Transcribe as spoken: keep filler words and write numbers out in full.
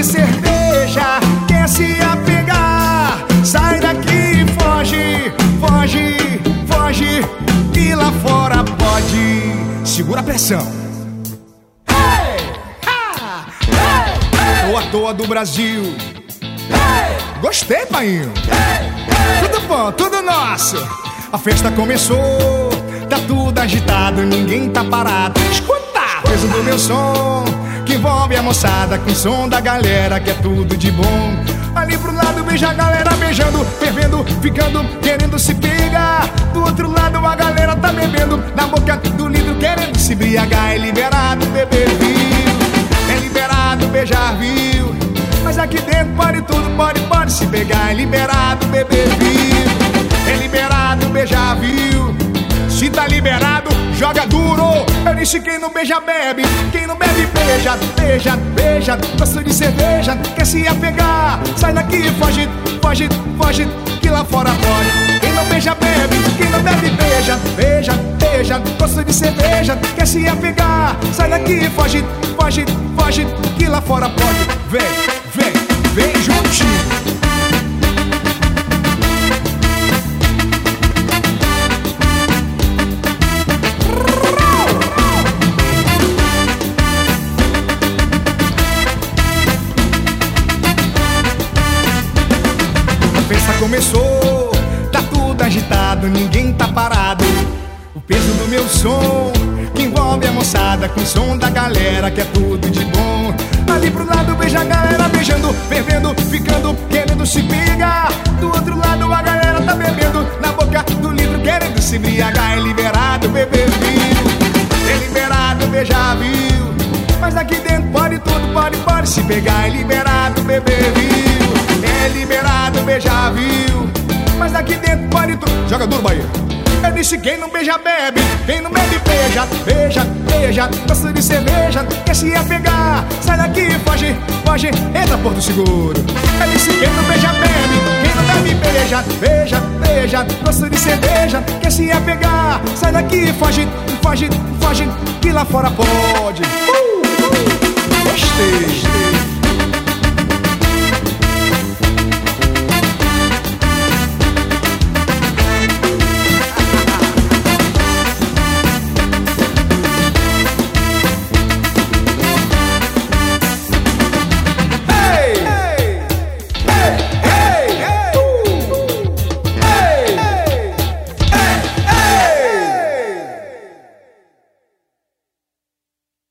de cerveja, quer se apegar. Sai daqui, foge, foge, foge, que lá fora pode. Segura a pressão. Hey! Ha! Hey! Hey! Tô à toa do Brasil. Hey! Gostei, painho. Hey! Hey! Tudo bom, tudo nosso. A festa começou, tá tudo agitado, ninguém tá parado. Escuta! Peso do meu som, que envolve a moçada, com o som da galera, que é tudo de bom. Ali pro lado beija a galera beijando, fervendo, ficando, querendo se pegar. Do outro lado a galera tá bebendo, na boca do litro querendo se embriagar. É liberado beber, viu? É liberado beijar, viu? Mas aqui dentro pode tudo, pode, pode se pegar. É liberado beber, viu? É liberado beijar, viu? Se tá liberado, joga duro. Eu disse quem não beija bebe, quem não bebe beija, beija, beija. Gosto de cerveja, quer se apegar. Sai daqui, foge, foge, foge, que lá fora pode. Quem não beija bebe, quem não bebe beija, beija, beija. Gosto de cerveja, quer se apegar. Sai daqui, foge, foge, foge, que lá fora pode. Vem, vem, vem juntinho. A festa começou, tá tudo agitado, ninguém tá parado. O peso do meu som, que envolve a moçada, com o som da galera, que é tudo de bom. Ali pro lado beija a galera beijando, fervendo, ficando, querendo se pegar. Do outro lado a galera tá bebendo, na boca do litro querendo se embriagar. É liberado beber, viu? É liberado beijar, viu? Mas aqui dentro pode tudo, pode, pode se pegar. É liberado beber, viu? É liberado beijar, viu? Mas aqui dentro pode tudo. Joga duro, Bahia. Eu disse quem não beija bebe, quem não bebe beija, beija, beija. Gosto de cerveja, quer se apegar. Sai daqui, foge, foge, entra Porto Seguro. Eu disse quem não beija bebe, quem não bebe beija, beija, beija. Gosto de cerveja, quer se apegar. Sai daqui, foge, foge, foge, que lá fora pode. uh, uh, Gostei.